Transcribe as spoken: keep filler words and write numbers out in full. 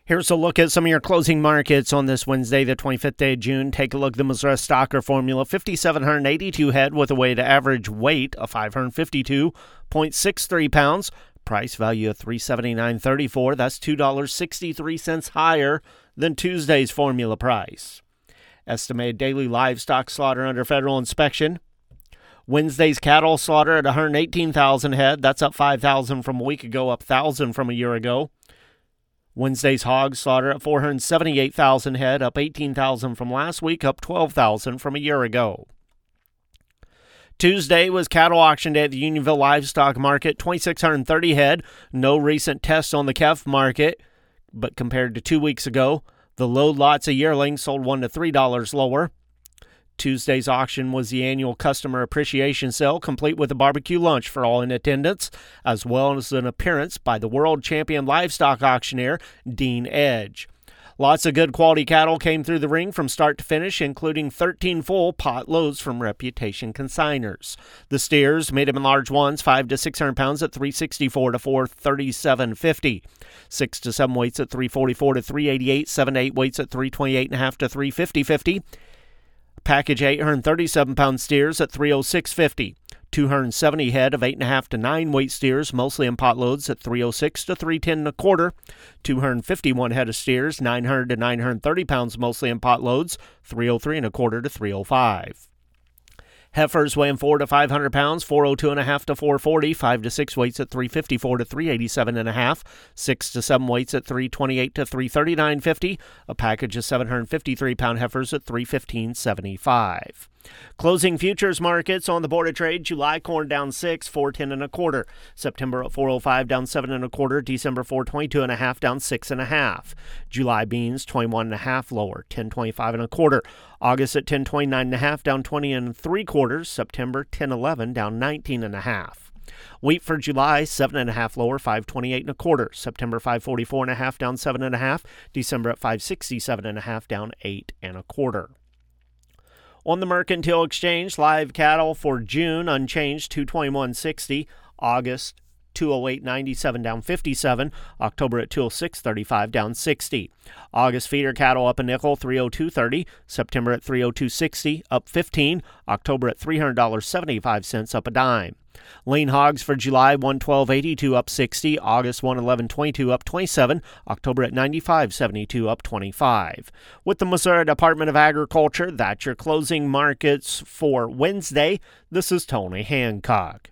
Here's a look at some of your closing markets on this Wednesday, the twenty-fifth day of June. Take a look at the Missouri Stocker Formula, five thousand seven hundred eighty-two head with a weighted average weight of five hundred fifty-two point six three pounds. Price value of three hundred seventy-nine dollars and thirty-four cents. That's two dollars and sixty-three cents higher than Tuesday's formula price. Estimated daily livestock slaughter under federal inspection. Wednesday's cattle slaughter at one hundred eighteen thousand head. That's up five thousand from a week ago, up one thousand from a year ago. Wednesday's hog slaughter at four hundred seventy-eight thousand head, up eighteen thousand from last week, up twelve thousand from a year ago. Tuesday was cattle auction day at the Unionville Livestock Market, two thousand six hundred thirty head. No recent tests on the C E F market, but compared to two weeks ago, the load lots of yearlings sold one to three dollars lower. Tuesday's auction was the annual customer appreciation sale, complete with a barbecue lunch for all in attendance, as well as an appearance by the world champion livestock auctioneer, Dean Edge. Lots of good quality cattle came through the ring from start to finish, including thirteen full pot loads from Reputation Consigners. The steers, medium and large ones, five to six hundred pounds at three sixty-four to four thirty-seven fifty. six to seven weights at three forty-four to three eighty-eight. seven to eight weights at three twenty-eight and a half to three fifty fifty. Package eight hundred thirty-seven pound steers at three oh six fifty. two hundred seventy head of eight and a half to nine weight steers, mostly in pot loads, at three oh six to three ten and a quarter. two hundred fifty-one head of steers, nine hundred to nine hundred thirty pounds, mostly in pot loads, three oh three and a quarter to three oh five. Heifers weighing four to five hundred pounds, four oh two and a half to four forty. five to six weights at three fifty-four to three eighty-seven and a half. six to seven weights at three twenty-eight to three thirty-nine fifty. A package of seven hundred fifty-three pound heifers at three fifteen seventy-five. Closing futures markets on the Board of Trade. July corn down six, four ten and a quarter. September at four oh five down seven and a quarter. December four twenty-two and a half down six and a half. July beans twenty-one and a half lower, ten twenty-five and a quarter. August at ten twenty-nine and a half down twenty and three quarters. September ten eleven down nineteen and a half. Wheat for July seven and a half lower, five twenty-eight and a quarter. September five forty-four and a half down seven and a half. December at five sixty-seven and a half down eight and a quarter. On the Mercantile Exchange, live cattle for June unchanged, two twenty-one sixty. August two oh eight ninety-seven down fifty-seven. October at two oh six thirty-five down sixty. August feeder cattle up a nickel, three oh two thirty. September at three oh two sixty, up fifteen. October at three hundred dollars and seventy-five cents, up a dime. Lean hogs for July, one twelve eighty-two, up sixty. August, one eleven twenty-two, up twenty-seven. October at ninety-five seventy-two, up twenty-five. With the Missouri Department of Agriculture, that's your closing markets for Wednesday. This is Tony Hancock.